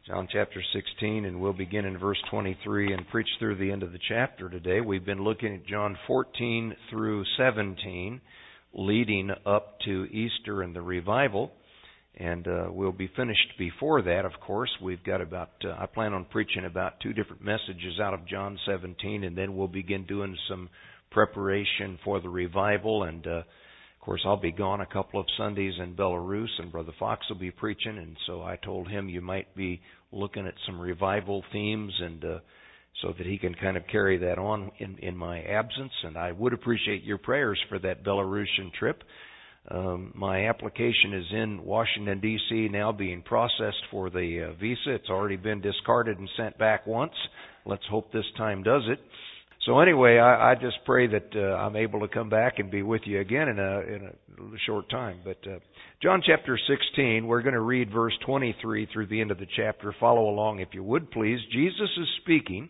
John chapter 16, and we'll begin in verse 23 and preach through the end of the chapter today. We've been looking at John 14 through 17, leading up to Easter and the revival. And we'll be finished before that, of course. We've got I plan on preaching about 2 different messages out of John 17, and then we'll begin doing some preparation for the revival. And, of course, I'll be gone a couple of Sundays in Belarus, and Brother Fox will be preaching. And so I told him you might be looking at some revival themes, and so that he can kind of carry that on in my absence. And I would appreciate your prayers for that Belarusian trip. My application is in Washington, D.C. now being processed for the visa. It's already been discarded and sent back once. Let's hope this time does it. So anyway, I just pray that I'm able to come back and be with you again in a short time. But John chapter 16, we're going to read verse 23 through the end of the chapter. Follow along if you would, please. Jesus is speaking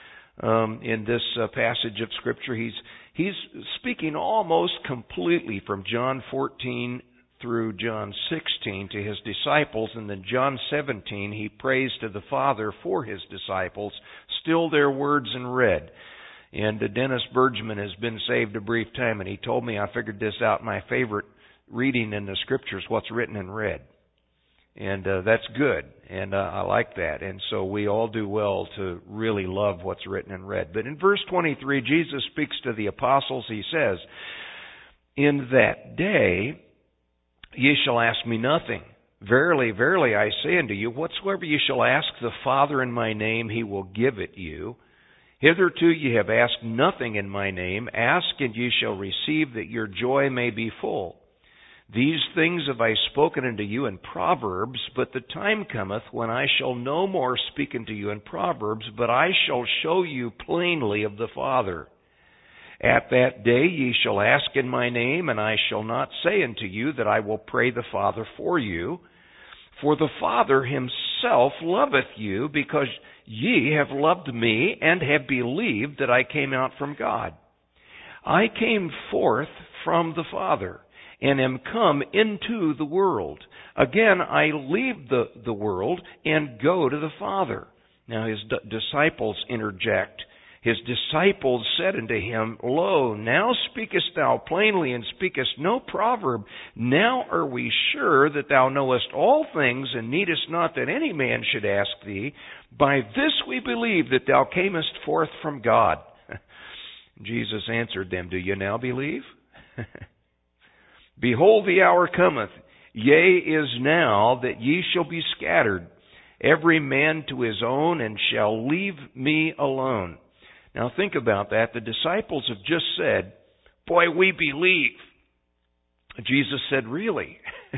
in this passage of Scripture. He's speaking almost completely from John 14 through John 16 to his disciples, and then John 17 he prays to the Father for his disciples, still their words in red. And Dennis Bergman has been saved a brief time, and he told me, I figured this out, my favorite reading in the Scriptures, what's written in red. And that's good, and I like that. And so we all do well to really love what's written in red. But in verse 23, Jesus speaks to the apostles. He says, "In that day ye shall ask me nothing. Verily, verily, I say unto you, whatsoever ye shall ask the Father in my name, he will give it you. Hitherto ye have asked nothing in my name. Ask, and ye shall receive, that your joy may be full. These things have I spoken unto you in Proverbs, but the time cometh when I shall no more speak unto you in Proverbs, but I shall show you plainly of the Father. At that day ye shall ask in my name, and I shall not say unto you that I will pray the Father for you. For the Father himself loveth you, because ye have loved me, and have believed that I came out from God. I came forth from the Father, and am come into the world. Again, I leave the world and go to the Father." Now his disciples interject. His disciples said unto him, "Lo, now speakest thou plainly, and speakest no proverb. Now are we sure that thou knowest all things, and needest not that any man should ask thee. By this we believe that thou camest forth from God." Jesus answered them, "Do ye now believe? Behold, the hour cometh, yea, is now, that ye shall be scattered, every man to his own, and shall leave me alone." Now think about that. The disciples have just said, "Boy, we believe." Jesus said, "Really?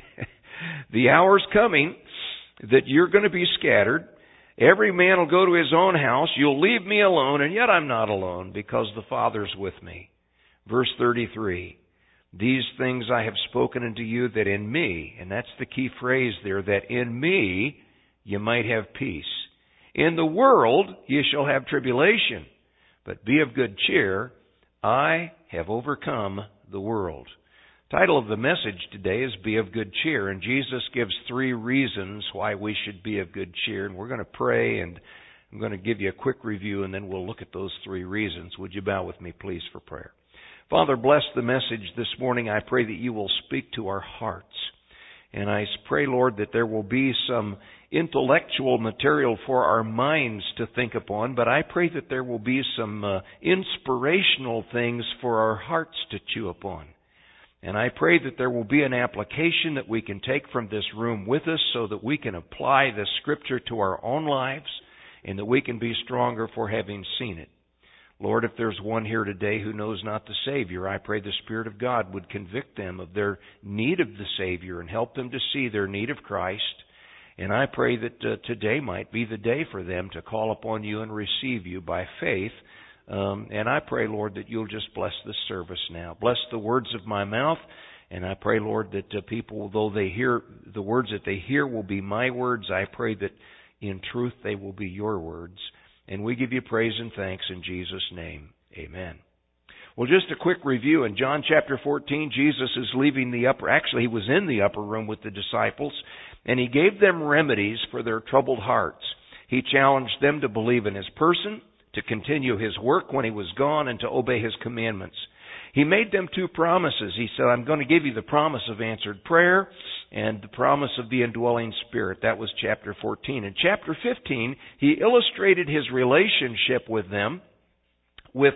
The hour's coming that you're going to be scattered. Every man will go to his own house. You'll leave me alone, and yet I'm not alone, because the Father's with me." Verse 33. "These things I have spoken unto you, that in me," and that's the key phrase there, "that in me you might have peace. In the world ye shall have tribulation, but be of good cheer. I have overcome the world." Title of the message today is "Be of Good Cheer," and Jesus gives 3 reasons why we should be of good cheer. And we're going to pray, and I'm going to give you a quick review, and then we'll look at those 3 reasons. Would you bow with me, please, for prayer? Father, bless the message this morning. I pray that you will speak to our hearts. And I pray, Lord, that there will be some intellectual material for our minds to think upon, but I pray that there will be some inspirational things for our hearts to chew upon. And I pray that there will be an application that we can take from this room with us, so that we can apply the Scripture to our own lives, and that we can be stronger for having seen it. Lord, if there's one here today who knows not the Savior, I pray the Spirit of God would convict them of their need of the Savior and help them to see their need of Christ. And I pray that today might be the day for them to call upon you and receive you by faith. And I pray, Lord, that you'll just bless this service now. Bless the words of my mouth. And I pray, Lord, that people, though they hear the words that they hear will be my words, I pray that in truth they will be your words. And we give you praise and thanks in Jesus' name. Amen. Well, just a quick review. In John chapter 14, Jesus is leaving he was in the upper room with the disciples, and he gave them remedies for their troubled hearts. He challenged them to believe in His person, to continue His work when He was gone, and to obey His commandments. He made them two promises. He said, I'm going to give you the promise of answered prayer and the promise of the indwelling Spirit. That was chapter 14. In chapter 15, He illustrated His relationship with them with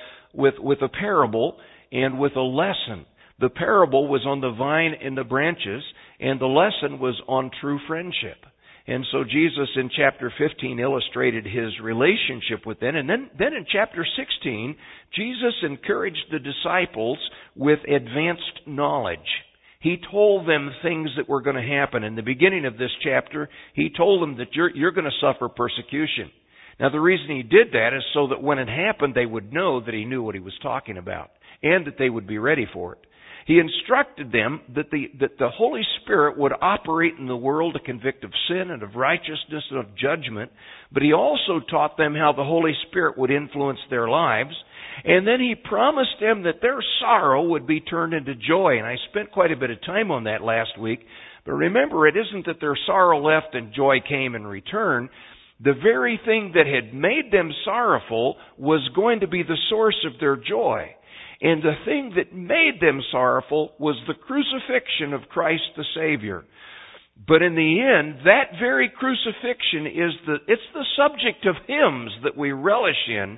a parable and with a lesson. The parable was on the vine and the branches, and the lesson was on true friendship. And so Jesus in chapter 15 illustrated His relationship with them. And then in chapter 16, Jesus encouraged the disciples with advanced knowledge. He told them things that were going to happen. In the beginning of this chapter, He told them that you're going to suffer persecution. Now the reason He did that is so that when it happened, they would know that He knew what He was talking about, and that they would be ready for it. He instructed them that the Holy Spirit would operate in the world to convict of sin and of righteousness and of judgment, but He also taught them how the Holy Spirit would influence their lives. And then He promised them that their sorrow would be turned into joy. And I spent quite a bit of time on that last week. But remember, it isn't that their sorrow left and joy came in return. The very thing that had made them sorrowful was going to be the source of their joy. And the thing that made them sorrowful was the crucifixion of Christ the Savior. But in the end, that very crucifixion it's the subject of hymns that we relish in.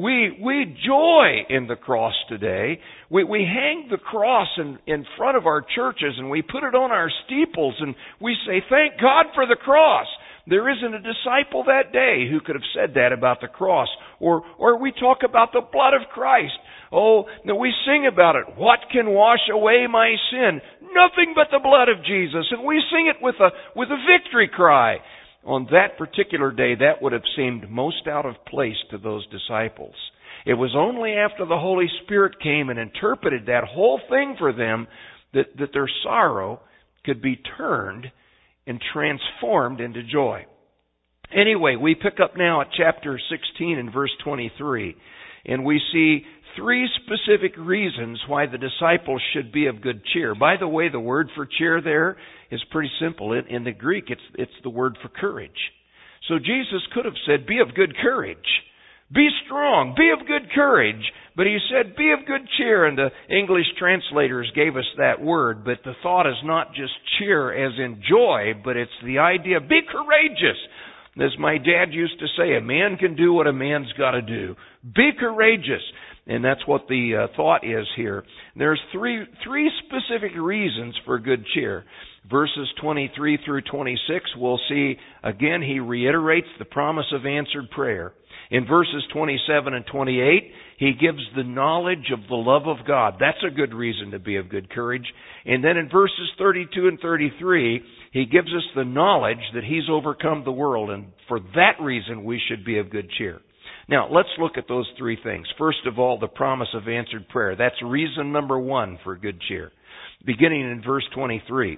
We joy in the cross today. We hang the cross in front of our churches, and we put it on our steeples, and we say, thank God for the cross. There isn't a disciple that day who could have said that about the cross. Or we talk about the blood of Christ. Oh, now we sing about it. What can wash away my sin? Nothing but the blood of Jesus. And we sing it with a victory cry. On that particular day, that would have seemed most out of place to those disciples. It was only after the Holy Spirit came and interpreted that whole thing for them that their sorrow could be turned and transformed into joy. Anyway, we pick up now at chapter 16 and verse 23, and we see three specific reasons why the disciples should be of good cheer. By the way, the word for cheer there is pretty simple. In the Greek, it's the word for courage. So Jesus could have said, be of good courage. Be strong. Be of good courage. But He said, be of good cheer. And the English translators gave us that word. But the thought is not just cheer as in joy, but it's the idea, be courageous. As my dad used to say, a man can do what a man's got to do. Be courageous. And that's what the thought is here. There's three specific reasons for good cheer. Verses 23 through 26, we'll see, again, He reiterates the promise of answered prayer. In verses 27 and 28, He gives the knowledge of the love of God. That's a good reason to be of good courage. And then in verses 32 and 33, He gives us the knowledge that He's overcome the world. And for that reason, we should be of good cheer. Now, let's look at those three things. First of all, the promise of answered prayer. That's reason number one for good cheer. Beginning in verse 23.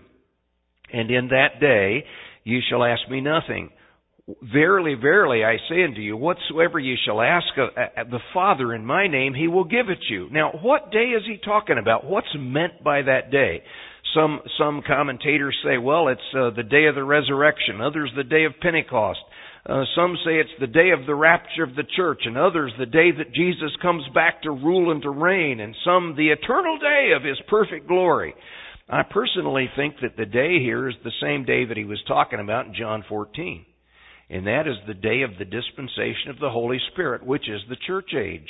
And in that day ye shall ask me nothing. Verily, verily, I say unto you, whatsoever ye shall ask of the Father in my name, He will give it you. Now, what day is He talking about? What's meant by that day? Some commentators say, well, it's the day of the resurrection. Others, the day of Pentecost. Some say it's the day of the rapture of the church, and others the day that Jesus comes back to rule and to reign, and some the eternal day of His perfect glory. I personally think that the day here is the same day that He was talking about in John 14. And that is the day of the dispensation of the Holy Spirit, which is the church age.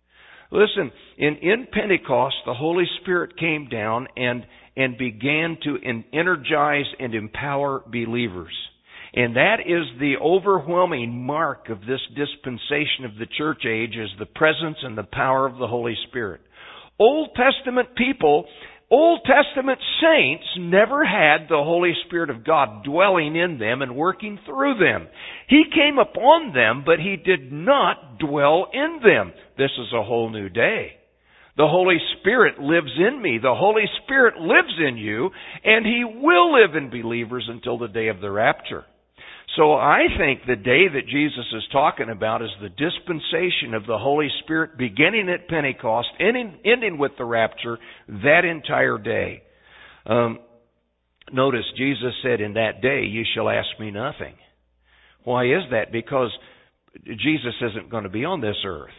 Listen, in Pentecost, the Holy Spirit came down and began to energize and empower believers. And that is the overwhelming mark of this dispensation of the church age, is the presence and the power of the Holy Spirit. Old Testament people, Old Testament saints never had the Holy Spirit of God dwelling in them and working through them. He came upon them, but He did not dwell in them. This is a whole new day. The Holy Spirit lives in me. The Holy Spirit lives in you, and He will live in believers until the day of the rapture. So I think the day that Jesus is talking about is the dispensation of the Holy Spirit beginning at Pentecost, ending with the rapture, that entire day. Notice Jesus said, in that day you shall ask me nothing. Why is that? Because Jesus isn't going to be on this earth.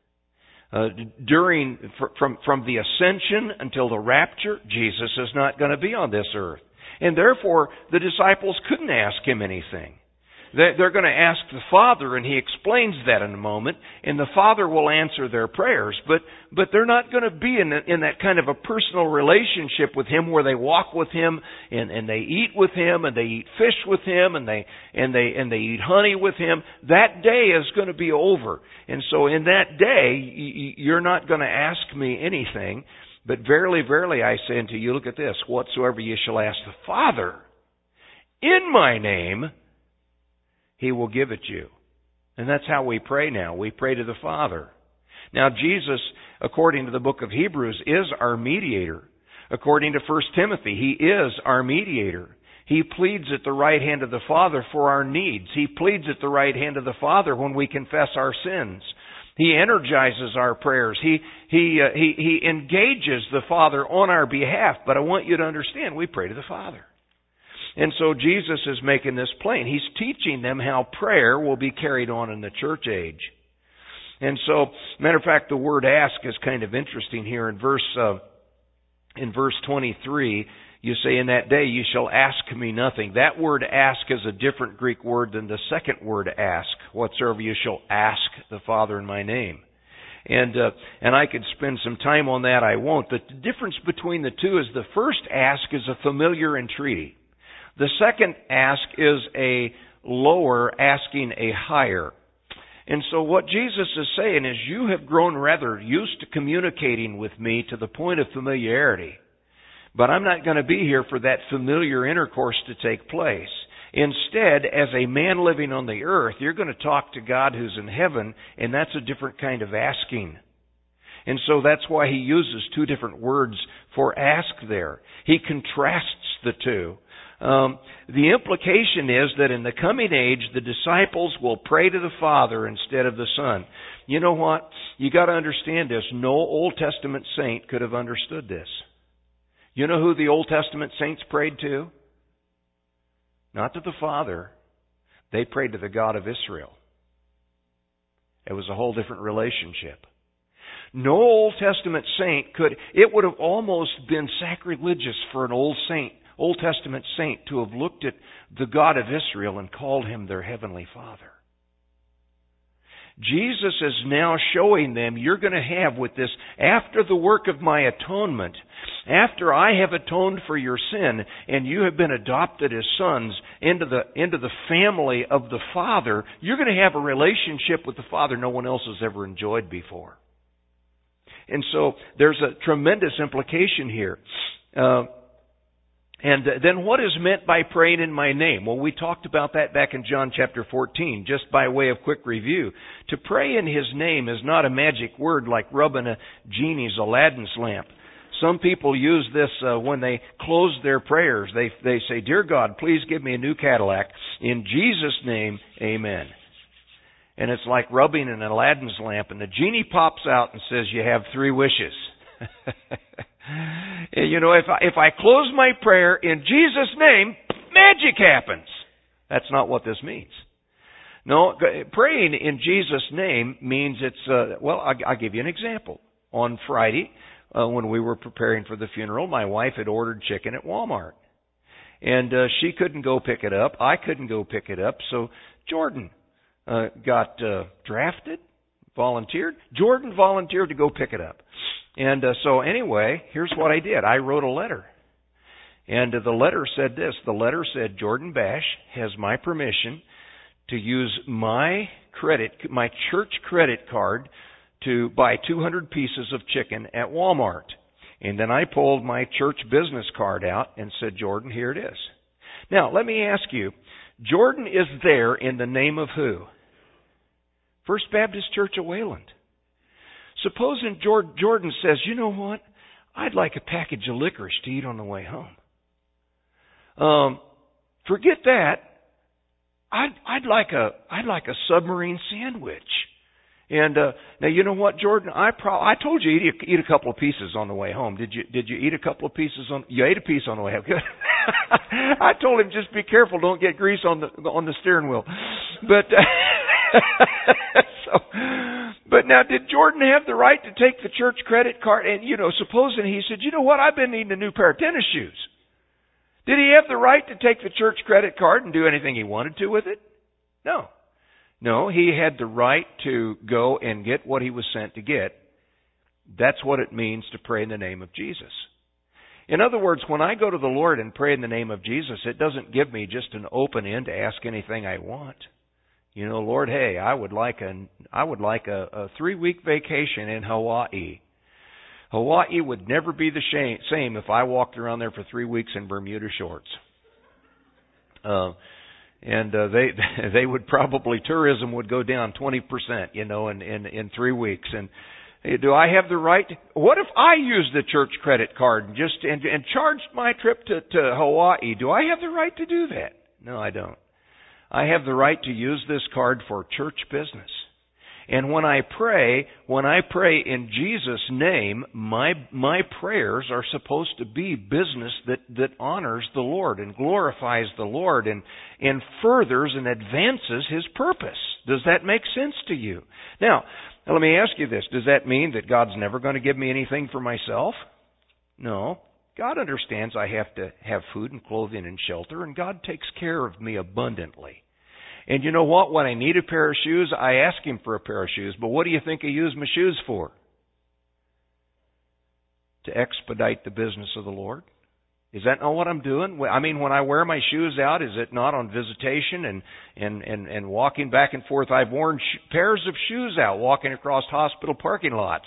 From the ascension until the rapture, Jesus is not going to be on this earth. And therefore, the disciples couldn't ask him anything. They're going to ask the Father, and he explains that in a moment, and the Father will answer their prayers. But they're not going to be in that kind of a personal relationship with him where they walk with him and they eat with him and they eat fish with him and they eat honey with him. That day is going to be over. And so in that day, you're not going to ask me anything. But verily, verily, I say unto you, look at this, whatsoever you shall ask the Father in my name, he will give it you. And that's how we pray now. We pray to the Father. Now, Jesus, according to the book of Hebrews, is our mediator. According to 1 Timothy, he is our mediator. He pleads at the right hand of the Father for our needs. He pleads at the right hand of the Father when we confess our sins. He energizes our prayers. He engages the Father on our behalf. But I want you to understand, we pray to the Father. And so Jesus is making this plain. He's teaching them how prayer will be carried on in the church age. And so, matter of fact, the word ask is kind of interesting here in verse 23. You say, in that day you shall ask me nothing. That word ask is a different Greek word than the second word ask. Whatsoever you shall ask the Father in my name. And I could spend some time on that. I won't. But the difference between the two is the first ask is a familiar entreaty. The second ask is a lower asking a higher. And so what Jesus is saying is, you have grown rather used to communicating with me to the point of familiarity. But I'm not going to be here for that familiar intercourse to take place. Instead, as a man living on the earth, you're going to talk to God who's in heaven, and that's a different kind of asking. And so that's why he uses two different words for ask there. He contrasts the two. The implication is that in the coming age, the disciples will pray to the Father instead of the Son. You know what? You got to understand this. No Old Testament saint could have understood this. You know who the Old Testament saints prayed to? Not to the Father. They prayed to the God of Israel. It was a whole different relationship. No Old Testament saint could, it would have almost been sacrilegious for an Old Testament saint to have looked at the God of Israel and called him their heavenly Father. Jesus is now showing them, you're going to have with this, after the work of my atonement, after I have atoned for your sin, and you have been adopted as sons into the family of the Father, you're going to have a relationship with the Father no one else has ever enjoyed before. And so there's a tremendous implication here. And then what is meant by praying in my name? Well, we talked about that back in John chapter 14, just by way of quick review. To pray in his name is not a magic word like rubbing a genie's Aladdin's lamp. Some people use this when they close their prayers. They say, Dear God, please give me a new Cadillac. In Jesus' name, amen. And it's like rubbing an Aladdin's lamp, and the genie pops out and says, you have 3 wishes. You know, if I close my prayer in Jesus' name, magic happens. That's not what this means. No, praying in Jesus' name means it's, I'll give you an example. On Friday, when we were preparing for the funeral, my wife had ordered chicken at Walmart. And she couldn't go pick it up. I couldn't go pick it up. So Jordan got drafted, volunteered. Jordan volunteered to go pick it up. And so anyway, here's what I did. I wrote a letter. And the letter said this. The letter said, Jordan Bash has my permission to use my church credit card to buy 200 pieces of chicken at Walmart. And then I pulled my church business card out and said, Jordan, here it is. Now, let me ask you, Jordan is there in the name of who? First Baptist Church of Wayland. Supposing Jordan says, you know what? I'd like a package of licorice to eat on the way home. Forget that. I'd like a submarine sandwich. And now you know what, Jordan? I told you eat a couple of pieces on the way home. Did you eat a couple of pieces on? You ate a piece on the way home. Good. I told him just be careful, don't get grease on the steering wheel. But so, but now, did Jordan have the right to take the church credit card? And, supposing he said, you know what, I've been needing a new pair of tennis shoes. Did he have the right to take the church credit card and do anything he wanted to with it? No. No, he had the right to go and get what he was sent to get. That's what it means to pray in the name of Jesus. In other words, when I go to the Lord and pray in the name of Jesus, it doesn't give me just an open end to ask anything I want. Lord, hey, I would like a 3-week vacation in Hawaii. Hawaii would never be the same if I walked around there for 3 weeks in Bermuda shorts. They would probably, tourism would go down 20%, in 3 weeks. And do I have the right? What if I used the church credit card and charged my trip to Hawaii? Do I have the right to do that? No, I don't. I have the right to use this card for church business. And when I pray in Jesus' name, my prayers are supposed to be business that honors the Lord and glorifies the Lord and furthers and advances His purpose. Does that make sense to you? Now, let me ask you this. Does that mean that God's never going to give me anything for myself? No. God understands I have to have food and clothing and shelter, and God takes care of me abundantly. And you know what? When I need a pair of shoes, I ask Him for a pair of shoes. But what do you think I use my shoes for? To expedite the business of the Lord? Is that not what I'm doing? I mean, when I wear my shoes out, is it not on visitation and walking back and forth? I've worn pairs of shoes out walking across hospital parking lots.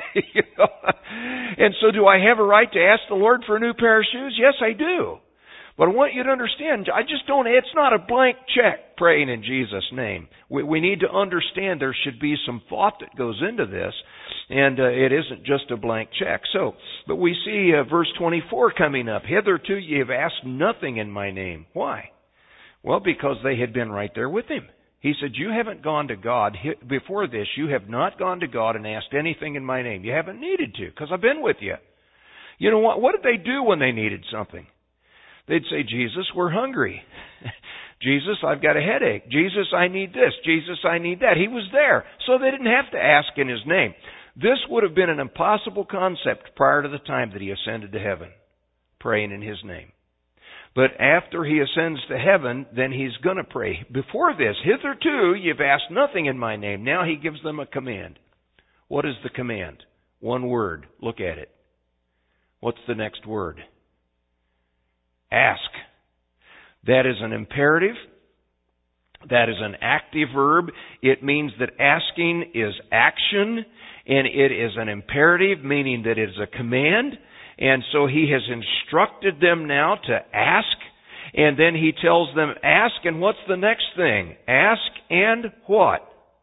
And so do I have a right to ask the Lord for a new pair of shoes? Yes, I do. But I want you to understand, it's not a blank check praying in Jesus' name. We need to understand there should be some thought that goes into this, and it isn't just a blank check. But we see verse 24 coming up. Hitherto ye have asked nothing in my name. Why? Well, because they had been right there with Him. He said, you haven't gone to God. Before this, you have not gone to God and asked anything in my name. You haven't needed to, because I've been with you. You know what? What did they do when they needed something? They'd say, Jesus, we're hungry. Jesus, I've got a headache. Jesus, I need this. Jesus, I need that. He was there. So they didn't have to ask in His name. This would have been an impossible concept prior to the time that He ascended to heaven, praying in His name. But after He ascends to heaven, then He's going to pray. Before this, hitherto you've asked nothing in my name. Now He gives them a command. What is the command? One word. Look at it. What's the next word? Ask. That is an imperative. That is an active verb. It means that asking is action, and it is an imperative, meaning that it is a command. And so He has instructed them now to ask, and then He tells them, ask, and what's the next thing? Ask, and what?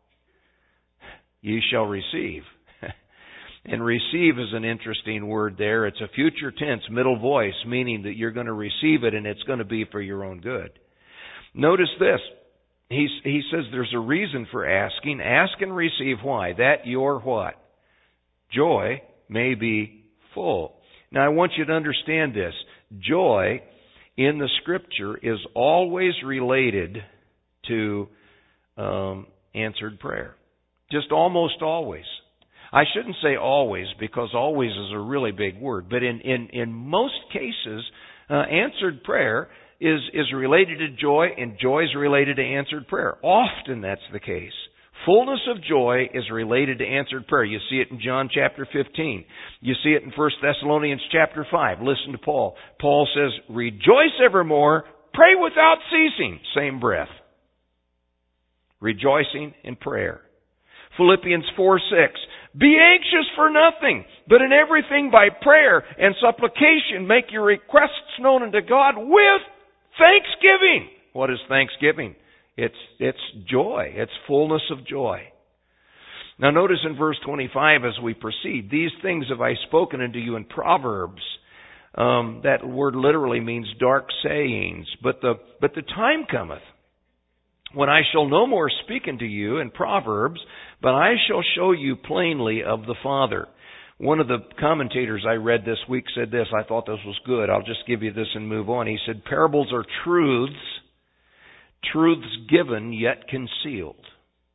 Ye shall receive. And receive is an interesting word there. It's a future tense, middle voice, meaning that you're going to receive it and it's going to be for your own good. Notice this. He says there's a reason for asking. Ask and receive. Why? That your what? Joy may be full. Now I want you to understand this. Joy in the Scripture is always related to answered prayer. Just almost always. I shouldn't say always, because always is a really big word. But in most cases, answered prayer is related to joy, and joy is related to answered prayer. Often that's the case. Fullness of joy is related to answered prayer. You see it in John chapter 15. You see it in 1 Thessalonians chapter 5. Listen to Paul. Paul says, rejoice evermore, pray without ceasing. Same breath. Rejoicing in prayer. Philippians 4:6. Be anxious for nothing, but in everything by prayer and supplication make your requests known unto God with thanksgiving. What is thanksgiving? It's joy. It's fullness of joy. Now notice in verse 25 as we proceed, these things have I spoken unto you in Proverbs. That word literally means dark sayings. But the time cometh when I shall no more speak unto you in Proverbs, but I shall show you plainly of the Father. One of the commentators I read this week said this. I thought this was good. I'll just give you this and move on. He said, parables are truths truths given yet concealed.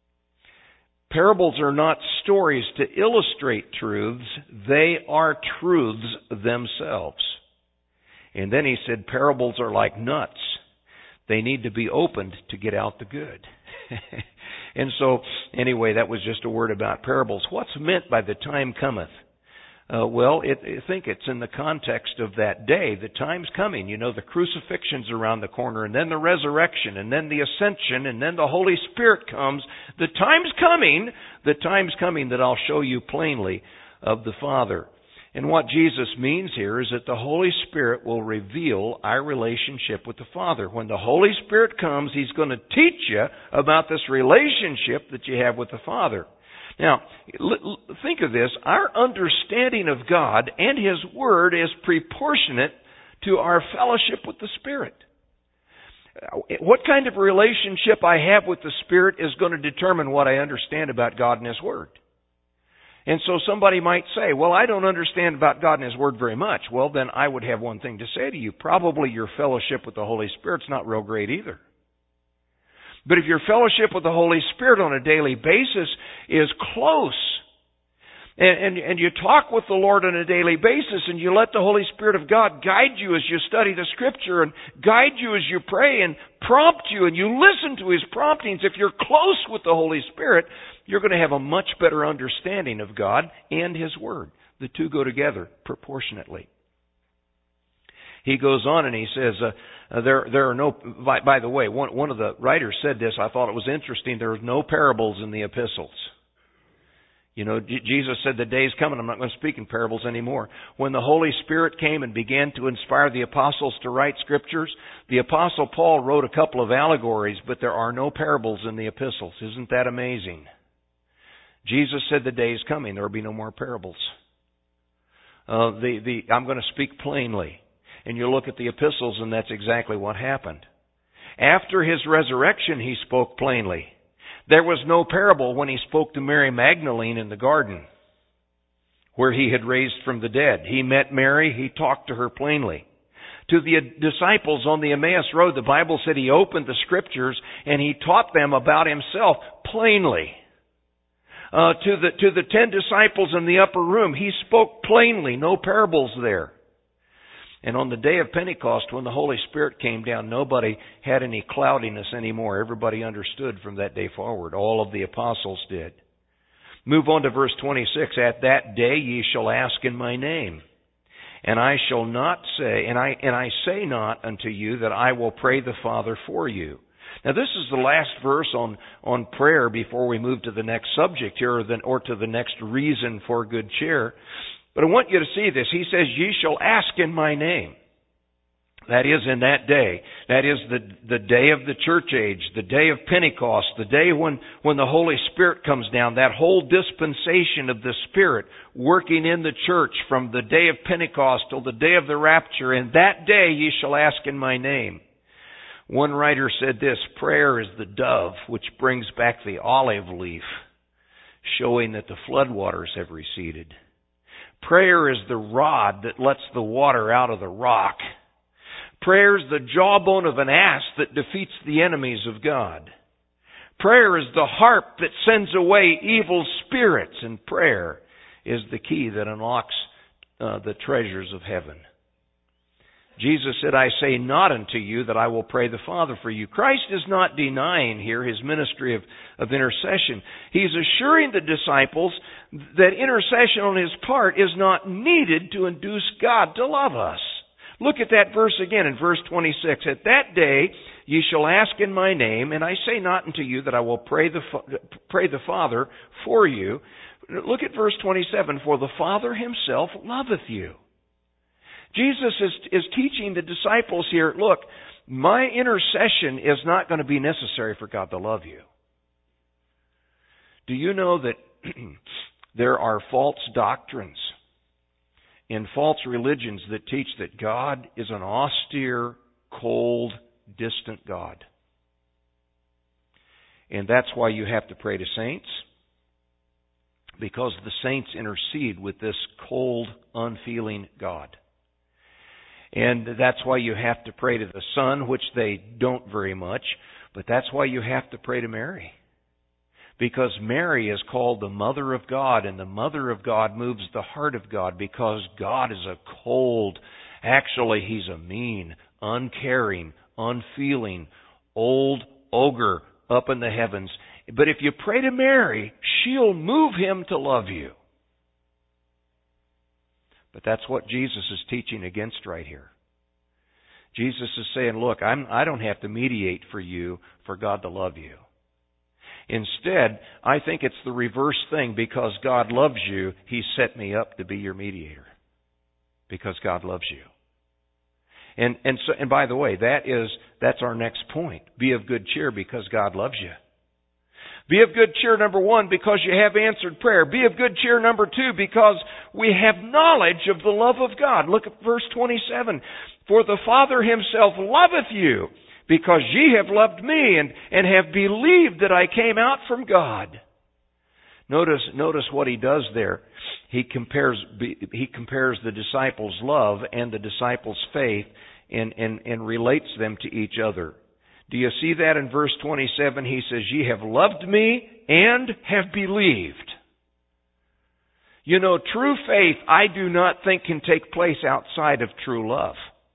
Parables are not stories to illustrate truths. They are truths themselves. And then he said parables are like nuts. They need to be opened to get out the good. And so, anyway, that was just a word about parables. What's meant by the time cometh? I think it's in the context of that day. The time's coming. You know, the crucifixion's around the corner, and then the resurrection, and then the ascension, and then the Holy Spirit comes. The time's coming that I'll show you plainly of the Father. And what Jesus means here is that the Holy Spirit will reveal our relationship with the Father. When the Holy Spirit comes, He's going to teach you about this relationship that you have with the Father. Now, think of this. Our understanding of God and His Word is proportionate to our fellowship with the Spirit. What kind of relationship I have with the Spirit is going to determine what I understand about God and His Word. And so somebody might say, well, I don't understand about God and His Word very much. Well, then I would have one thing to say to you. Probably your fellowship with the Holy Spirit's not real great either. But if your fellowship with the Holy Spirit on a daily basis is close, and you talk with the Lord on a daily basis, and you let the Holy Spirit of God guide you as you study the Scripture, and guide you as you pray, and prompt you, and you listen to His promptings, if you're close with the Holy Spirit, you're going to have a much better understanding of God and His Word. The two go together proportionately. He goes on and he says, there are no, by the way, one of the writers said this, I thought it was interesting, there are no parables in the epistles. You know, Jesus said the day's coming, I'm not going to speak in parables anymore. When the Holy Spirit came and began to inspire the apostles to write scriptures, the Apostle Paul wrote a couple of allegories, but there are no parables in the epistles. Isn't that amazing? Jesus said the day is coming, there will be no more parables. I'm going to speak plainly. And you look at the epistles, and that's exactly what happened. After His resurrection, He spoke plainly. There was no parable when He spoke to Mary Magdalene in the garden, where He had raised from the dead. He met Mary, He talked to her plainly. To the disciples on the Emmaus Road, the Bible said He opened the Scriptures and He taught them about Himself plainly. To the 10 disciples in the upper room, He spoke plainly, no parables there. And on the day of Pentecost, when the Holy Spirit came down, nobody had any cloudiness anymore. Everybody understood from that day forward. All of the apostles did. Move on to verse 26. At that day ye shall ask in my name. And I shall not say, and I say not unto you that I will pray the Father for you. Now this is the last verse on prayer before we move to the next subject here, or to the next reason for good cheer. But I want you to see this. He says, ye shall ask in my name. That is in that day. That is the day of the church age, the day of Pentecost, the day when the Holy Spirit comes down, that whole dispensation of the Spirit working in the church from the day of Pentecost till the day of the rapture. In that day ye shall ask in my name. One writer said this, prayer is the dove which brings back the olive leaf, showing that the floodwaters have receded. Prayer is the rod that lets the water out of the rock. Prayer is the jawbone of an ass that defeats the enemies of God. Prayer is the harp that sends away evil spirits, and prayer is the key that unlocks the treasures of heaven. Jesus said, I say not unto you that I will pray the Father for you. Christ is not denying here His ministry of intercession. He's assuring the disciples that intercession on His part is not needed to induce God to love us. Look at that verse again in verse 26. At that day ye shall ask in my name, and I say not unto you that I will pray the Father for you. Look at verse 27. For the Father Himself loveth you. Jesus is teaching the disciples here, look, my intercession is not going to be necessary for God to love you. Do you know that there are false doctrines in false religions that teach that God is an austere, cold, distant God? And that's why you have to pray to saints, because the saints intercede with this cold, unfeeling God. And that's why you have to pray to the Son, which they don't very much. But that's why you have to pray to Mary. Because Mary is called the Mother of God, and the Mother of God moves the heart of God, because God is a cold, actually He's a mean, uncaring, unfeeling, old ogre up in the heavens. But if you pray to Mary, she'll move Him to love you. But that's what Jesus is teaching against right here. Jesus is saying, look, I don't have to mediate for you for God to love you. Instead, I think it's the reverse thing. Because God loves you, He set me up to be your mediator. Because God loves you. And by the way, that's our next point. Be of good cheer because God loves you. Be of good cheer, number one, because you have answered prayer. Be of good cheer, number two, because we have knowledge of the love of God. Look at verse 27. For the Father Himself loveth you, because ye have loved me, and have believed that I came out from God. Notice what He does there. He compares the disciples' love and the disciples' faith and relates them to each other. Do you see that in verse 27? He says, ye have loved me and have believed. You know, true faith, I do not think can take place outside of true love.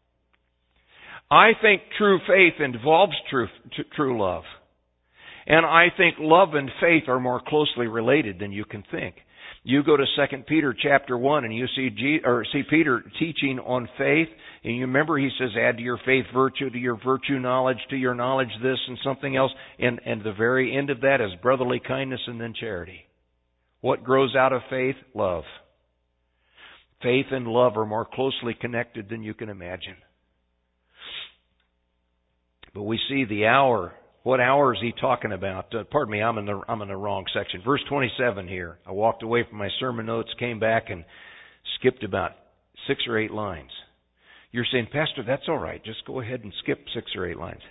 I think true faith involves true love. And I think love and faith are more closely related than you can think. You go to 2 Peter chapter 1 and you see Peter teaching on faith. And you remember he says, add to your faith virtue, to your virtue knowledge, to your knowledge this and something else. And the very end of that is brotherly kindness and then charity. What grows out of faith? Love. Faith and love are more closely connected than you can imagine. But we see the hour. What hour is he talking about? Pardon me, I'm in the wrong section. Verse 27 here. I walked away from my sermon notes, came back and skipped about 6 or 8 lines. You're saying, Pastor, that's all right. Just go ahead and skip 6 or 8 lines.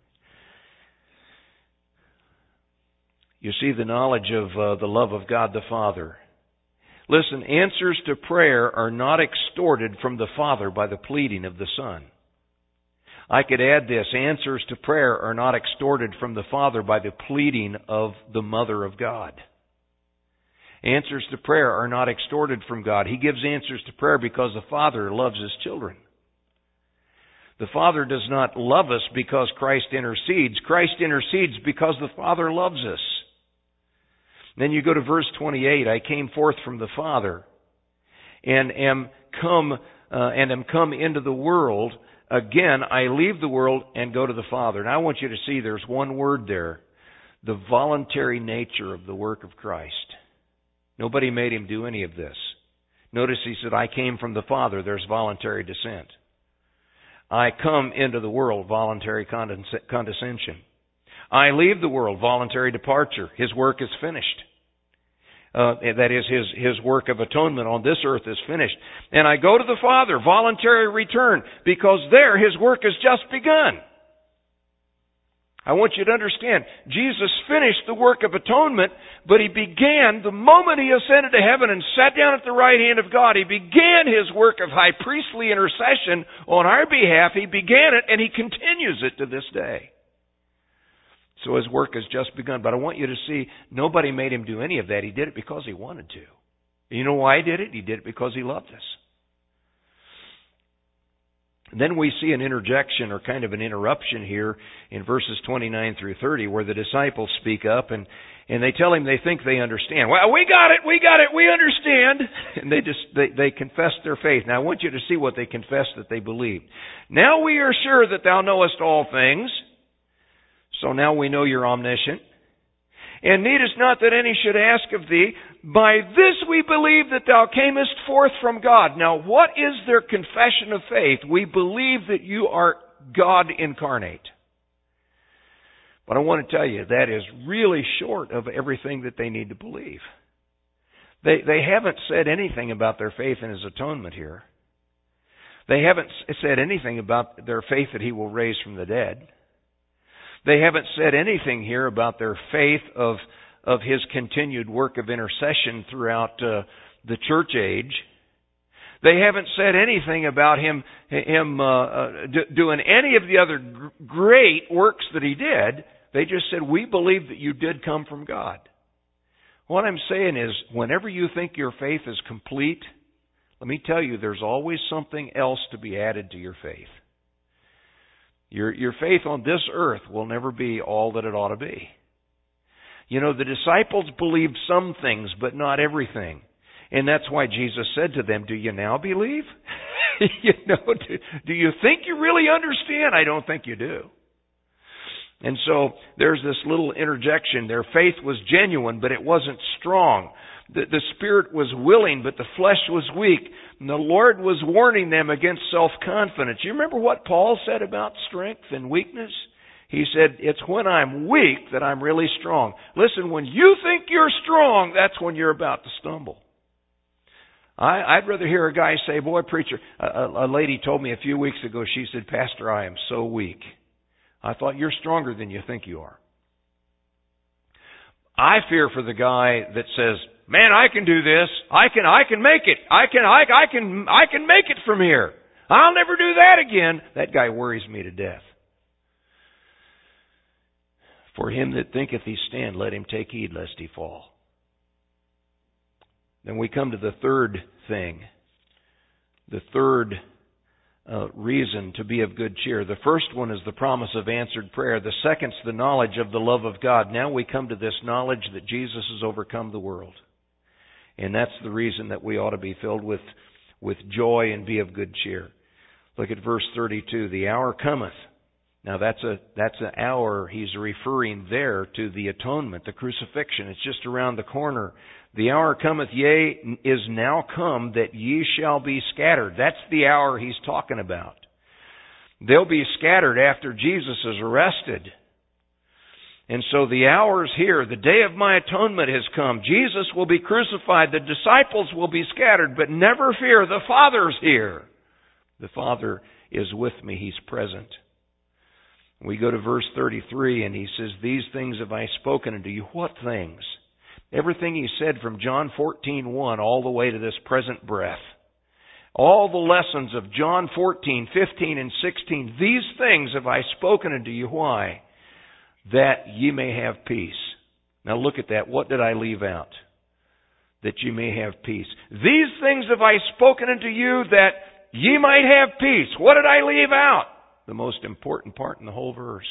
You see the knowledge of the love of God the Father. Listen, answers to prayer are not extorted from the Father by the pleading of the Son. I could add this. Answers to prayer are not extorted from the Father by the pleading of the Mother of God. Answers to prayer are not extorted from God. He gives answers to prayer because the Father loves His children. The Father does not love us because Christ intercedes. Christ intercedes because the Father loves us. Then you go to verse 28. I came forth from the Father and am come into the world. Again, I leave the world and go to the Father. Now I want you to see there's one word there. The voluntary nature of the work of Christ. Nobody made Him do any of this. Notice He said, I came from the Father. There's voluntary descent. I come into the world, voluntary condescension. I leave the world, voluntary departure. His work is finished. That is, His work of atonement on this earth is finished. And I go to the Father, voluntary return, because there His work has just begun. I want you to understand, Jesus finished the work of atonement, but He began, the moment He ascended to heaven and sat down at the right hand of God, He began His work of high priestly intercession on our behalf. He began it, and He continues it to this day. So His work has just begun. But I want you to see, nobody made Him do any of that. He did it because He wanted to. You know why He did it? He did it because He loved us. And then we see an interjection or kind of an interruption here in verses 29 through 30 where the disciples speak up and they tell Him they think they understand. Well, we got it, we understand. And they confess their faith. Now I want you to see what they confess that they believed. Now we are sure that Thou knowest all things. So now we know You're omniscient. And needest not that any should ask of Thee. By this we believe that Thou camest forth from God. Now what is their confession of faith? We believe that You are God incarnate. But I want to tell you, that is really short of everything that they need to believe. They haven't said anything about their faith in His atonement here. They haven't said anything about their faith that He will raise from the dead. They haven't said anything here about their faith of His continued work of intercession throughout the church age. They haven't said anything about him doing any of the other great works that he did. They just said, we believe that you did come from God. What I'm saying is, whenever you think your faith is complete, let me tell you, there's always something else to be added to your faith. Your faith on this earth will never be all that it ought to be. You know, the disciples believed some things, but not everything. And that's why Jesus said to them, do you now believe? Do you think you really understand? I don't think you do. And so there's this little interjection. Their faith was genuine, but it wasn't strong. The spirit was willing, but the flesh was weak. And the Lord was warning them against self-confidence. You remember what Paul said about strength and weakness? He said, it's when I'm weak that I'm really strong. Listen, when you think you're strong, that's when you're about to stumble. I'd rather hear a guy say, boy, preacher, a lady told me a few weeks ago, she said, Pastor, I am so weak. I thought, you're stronger than you think you are. I fear for the guy that says, man, I can do this. I can make it. I can make it from here. I'll never do that again. That guy worries me to death. For him that thinketh he stand, let him take heed lest he fall. Then we come to the third thing. The third reason to be of good cheer. The first one is the promise of answered prayer. The second's the knowledge of the love of God. Now we come to this knowledge that Jesus has overcome the world. And that's the reason that we ought to be filled with joy and be of good cheer. Look at verse 32. The hour cometh. Now that's an hour he's referring there to the atonement, the crucifixion. It's just around the corner. The hour cometh, yea, is now come, that ye shall be scattered. That's the hour he's talking about. They'll be scattered after Jesus is arrested. And so the hour's here. The day of my atonement has come. Jesus will be crucified. The disciples will be scattered. But never fear, the Father's here. The Father is with me. He's present. We go to verse 33, and he says, these things have I spoken unto you. What things? Everything he said from John 14:1 all the way to this present breath. All the lessons of John 14, 15, and 16. These things have I spoken unto you. Why? That ye may have peace. Now look at that. What did I leave out? That ye may have peace. These things have I spoken unto you that ye might have peace. What did I leave out? The most important part in the whole verse.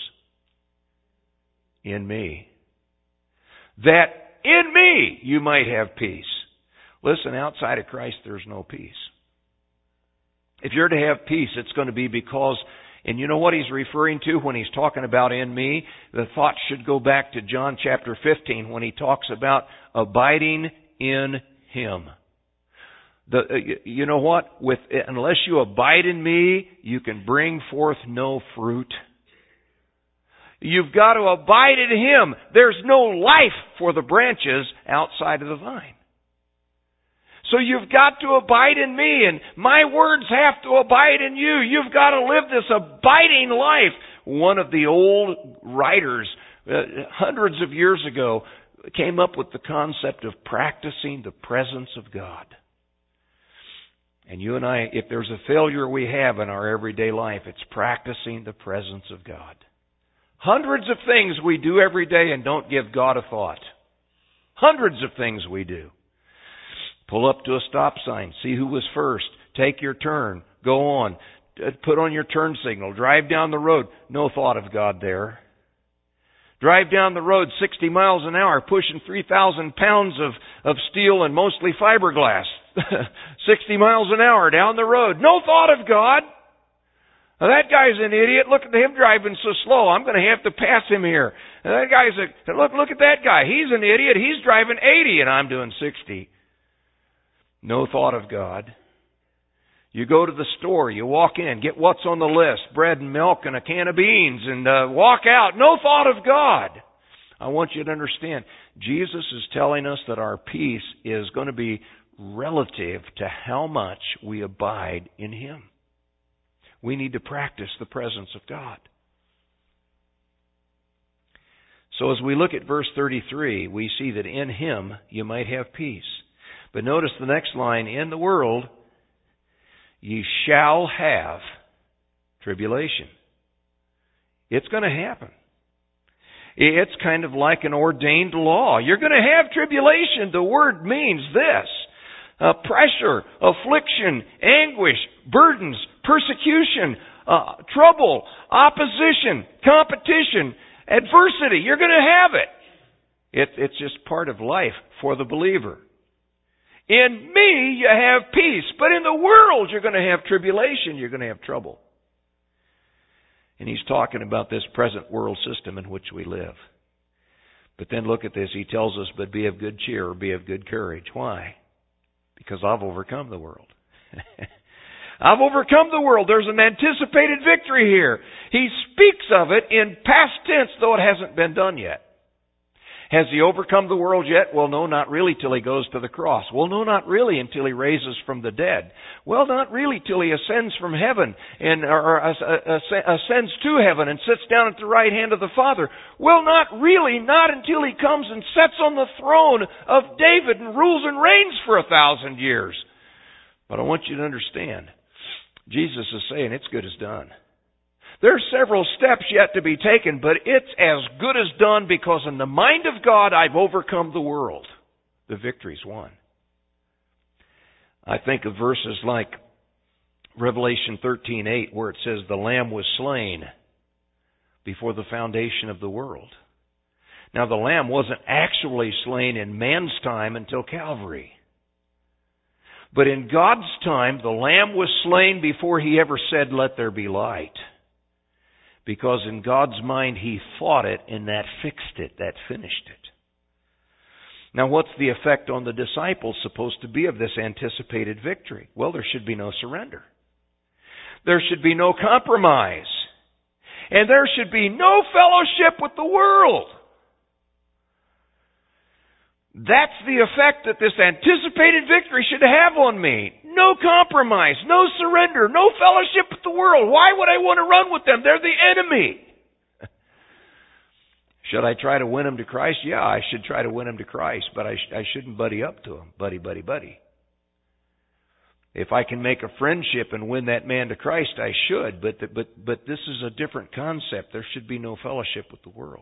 In me. That in me you might have peace. Listen, outside of Christ there's no peace. If you're to have peace, it's going to be because, and you know what he's referring to when he's talking about in me? The thought should go back to John chapter 15 when he talks about abiding in him. You know what? Unless you abide in me, you can bring forth no fruit. You've got to abide in him. There's no life for the branches outside of the vine. So you've got to abide in me, and my words have to abide in you. You've got to live this abiding life. One of the old writers, hundreds of years ago, came up with the concept of practicing the presence of God. And you and I, if there's a failure we have in our everyday life, it's practicing the presence of God. Hundreds of things we do every day and don't give God a thought. Hundreds of things we do. Pull up to a stop sign, see who was first, take your turn, go on, put on your turn signal, drive down the road, no thought of God there. Drive down the road 60 miles an hour, pushing 3,000 pounds of steel and mostly fiberglass. 60 miles an hour down the road, no thought of God. Now, that guy's an idiot. Look at him driving so slow. I'm going to have to pass him here. And that guy's look at that guy. He's an idiot. He's driving 80 and I'm doing 60. No thought of God. You go to the store, you walk in, get what's on the list, bread and milk and a can of beans, and walk out. No thought of God. I want you to understand, Jesus is telling us that our peace is going to be relative to how much we abide in him. We need to practice the presence of God. So as we look at verse 33, we see that in him you might have peace. But notice the next line, in the world ye shall have tribulation. It's going to happen. It's kind of like an ordained law. You're going to have tribulation. The word means this: pressure, affliction, anguish, burdens, persecution, trouble, opposition, competition, adversity. You're going to have it. It's just part of life for the believer. In me you have peace, but in the world you're going to have tribulation. You're going to have trouble. And he's talking about this present world system in which we live. But then look at this. He tells us, but be of good cheer, or be of good courage. Why? Because I've overcome the world. I've overcome the world. There's an anticipated victory here. He speaks of it in past tense, though it hasn't been done yet. Has he overcome the world yet? Well, no, not really till he goes to the cross. Well, no, not really until he raises from the dead. Well, not really till he ascends from heaven or ascends to heaven and sits down at the right hand of the Father. Well, not really, not until he comes and sits on the throne of David and rules and reigns for 1,000 years. But I want you to understand, Jesus is saying it's good as done. There are several steps yet to be taken, but it's as good as done, because in the mind of God, I've overcome the world. The victory's won. I think of verses like Revelation 13:8, where it says, the Lamb was slain before the foundation of the world. Now, the Lamb wasn't actually slain in man's time until Calvary. But in God's time, the Lamb was slain before he ever said, let there be light. Because in God's mind, he thought it, and that fixed it, that finished it. Now, what's the effect on the disciples supposed to be of this anticipated victory? Well, there should be no surrender. There should be no compromise. And there should be no fellowship with the world. That's the effect that this anticipated victory should have on me. No compromise, no surrender, no fellowship with the world. Why would I want to run with them? They're the enemy. Should I try to win them to Christ? Yeah, I should try to win them to Christ, but I shouldn't buddy up to them. Buddy. If I can make a friendship and win that man to Christ, I should, but this is a different concept. There should be no fellowship with the world.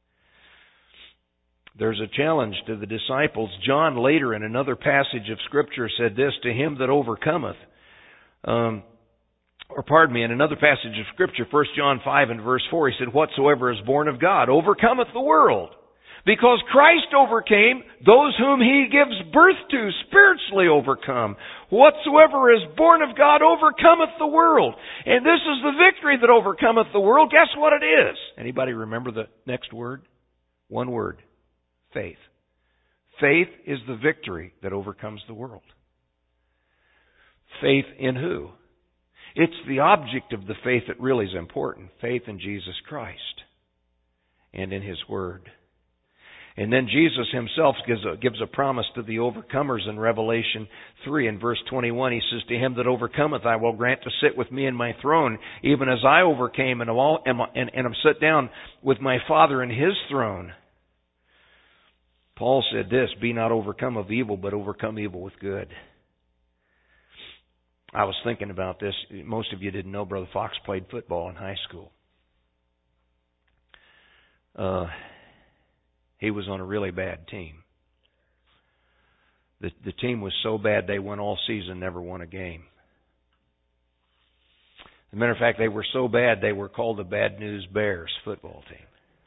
There's a challenge to the disciples. John later in another passage of Scripture said this, to him that overcometh. In another passage of Scripture, 1 John 5 and verse 4, he said, whatsoever is born of God overcometh the world. Because Christ overcame, those whom he gives birth to spiritually overcome. Whatsoever is born of God overcometh the world. And this is the victory that overcometh the world. Guess what it is? Anybody remember the next word? One word. Faith. Faith is the victory that overcomes the world. Faith in who? It's the object of the faith that really is important. Faith in Jesus Christ and in His Word. And then Jesus Himself gives a promise to the overcomers in Revelation 3 and verse 21. He says, to him that overcometh I will grant to sit with me in my throne, even as I overcame and am set down with my Father in His throne. Paul said this, be not overcome of evil, but overcome evil with good. I was thinking about this. Most of you didn't know Brother Fox played football in high school. He was on a really bad team. The team was so bad they went all season, never won a game. As a matter of fact, they were so bad they were called the Bad News Bears football team.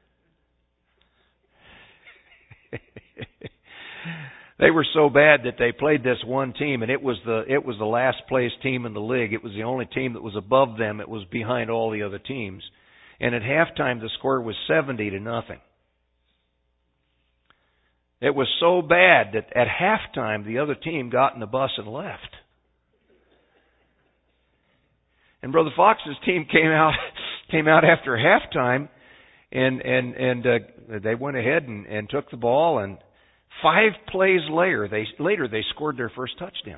They were so bad that they played this one team, and it was the last place team in the league. It was the only team that was above them. It was behind all the other teams. And at halftime, the score was 70-0. It was so bad that at halftime, the other team got in the bus and left. And Brother Fox's team came out after halftime, and they went ahead and took the ball, and 5 plays later, they scored their first touchdown.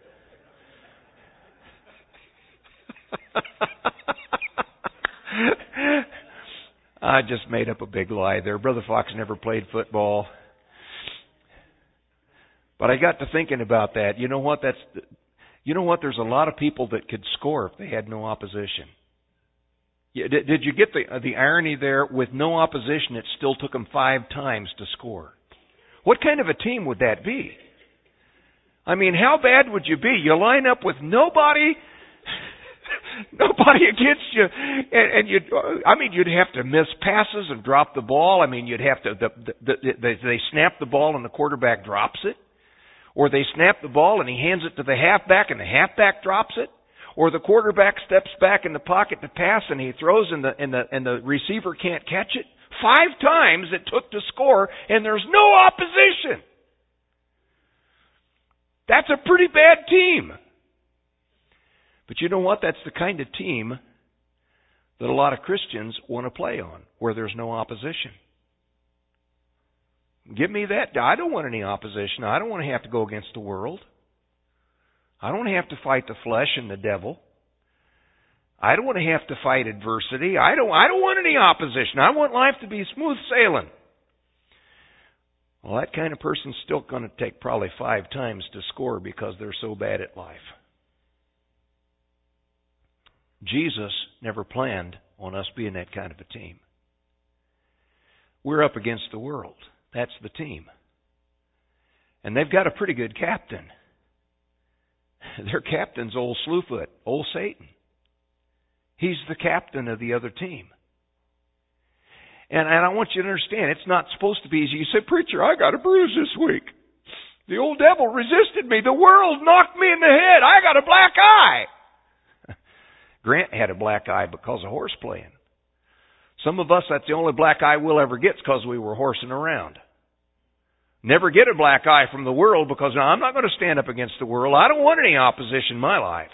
I just made up a big lie there. Brother Fox never played football. But I got to thinking about that. You know what? You know what? There's a lot of people that could score if they had no opposition. Did you get the irony there? With no opposition, it still took them 5 times to score. What kind of a team would that be? I mean, how bad would you be? You line up with nobody against you, and you'd have to miss passes and drop the ball. I mean, you'd have to. They snap the ball and the quarterback drops it, or they snap the ball and he hands it to the halfback and the halfback drops it, or the quarterback steps back in the pocket to pass and he throws and the receiver can't catch it. 5 times it took to score, and there's no opposition. That's a pretty bad team. But you know what? That's the kind of team that a lot of Christians want to play on, where there's no opposition. Give me that. I don't want any opposition. I don't want to have to go against the world. I don't want to have to fight the flesh and the devil. I don't want to have to fight adversity. I don't want any opposition. I want life to be smooth sailing. Well, that kind of person's still going to take probably 5 times to score because they're so bad at life. Jesus never planned on us being that kind of a team. We're up against the world. That's the team. And they've got a pretty good captain. Their captain's old Slewfoot, old Satan. He's the captain of the other team. And I want you to understand, it's not supposed to be easy. You say, "Preacher, I got a bruise this week. The old devil resisted me. The world knocked me in the head. I got a black eye." Grant had a black eye because of horse playing. Some of us, that's the only black eye we'll ever get because we were horsing around. Never get a black eye from the world because I'm not going to stand up against the world. I don't want any opposition in my life.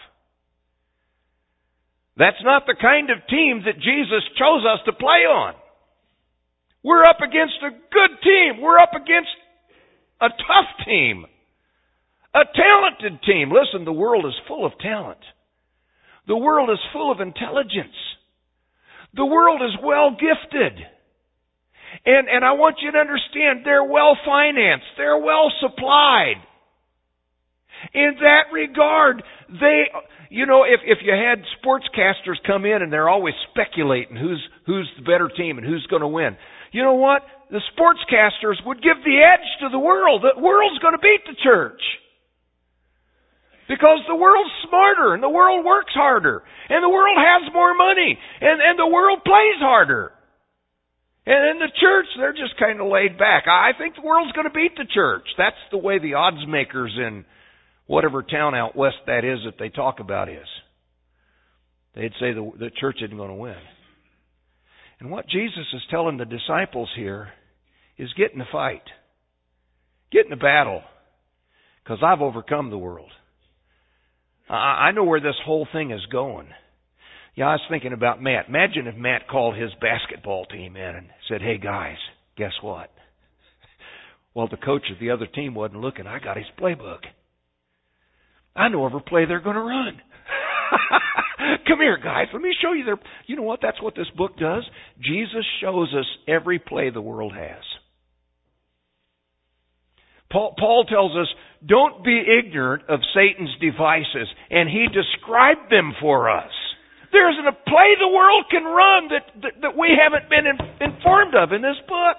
That's not the kind of team that Jesus chose us to play on. We're up against a good team. We're up against a tough team. A talented team. Listen, the world is full of talent. The world is full of intelligence. The world is well gifted. And I want you to understand, they're well financed. They're well supplied. In that regard, if you had sportscasters come in and they're always speculating who's the better team and who's going to win, you know what? The sportscasters would give the edge to the world. The world's going to beat the church. Because the world's smarter and the world works harder and the world has more money and the world plays harder. And in the church, they're just kind of laid back. I think the world's going to beat the church. That's the way the odds makers in whatever town out west that is that they talk about is. They'd say the church isn't going to win. And what Jesus is telling the disciples here is get in the fight. Get in the battle. Because I've overcome the world. I know where this whole thing is going. Yeah, I was thinking about Matt. Imagine if Matt called his basketball team in and said, "Hey guys, guess what? Well, the coach of the other team wasn't looking. I got his playbook. I know every play they're going to run. Come here, guys. Let me show you their..." You know what? That's what this book does. Jesus shows us every play the world has. Paul tells us, don't be ignorant of Satan's devices. And he described them for us. There isn't a play the world can run that we haven't been informed of in this book.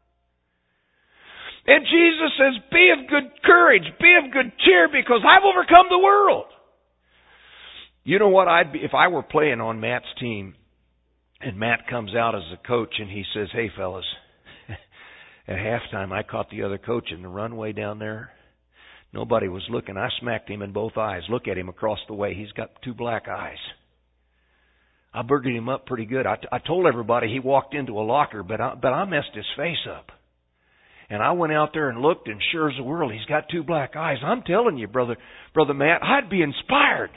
And Jesus says, be of good courage, be of good cheer, because I've overcome the world. You know what I'd be if I were playing on Matt's team and Matt comes out as a coach and he says, "Hey fellas, at halftime I caught the other coach in the runway down there. Nobody was looking. I smacked him in both eyes. Look at him across the way. He's got 2 black eyes. I burgered him up pretty good. I told everybody he walked into a locker, but I messed his face up. And I went out there and looked, and sure as the world, he's got 2 black eyes. I'm telling you, brother Matt, I'd be inspired.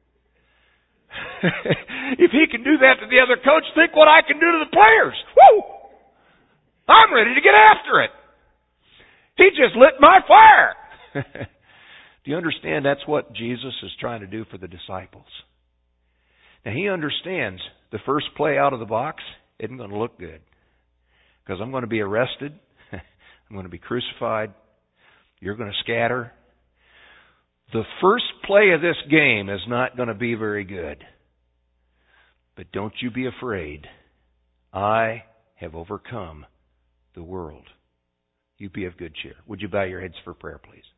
If he can do that to the other coach, think what I can do to the players. Woo! I'm ready to get after it. He just lit my fire." Do you understand that's what Jesus is trying to do for the disciples? Now, he understands the first play out of the box isn't going to look good. Because I'm going to be arrested. I'm going to be crucified. You're going to scatter. The first play of this game is not going to be very good. But don't you be afraid. I have overcome the world. You be of good cheer. Would you bow your heads for prayer, please?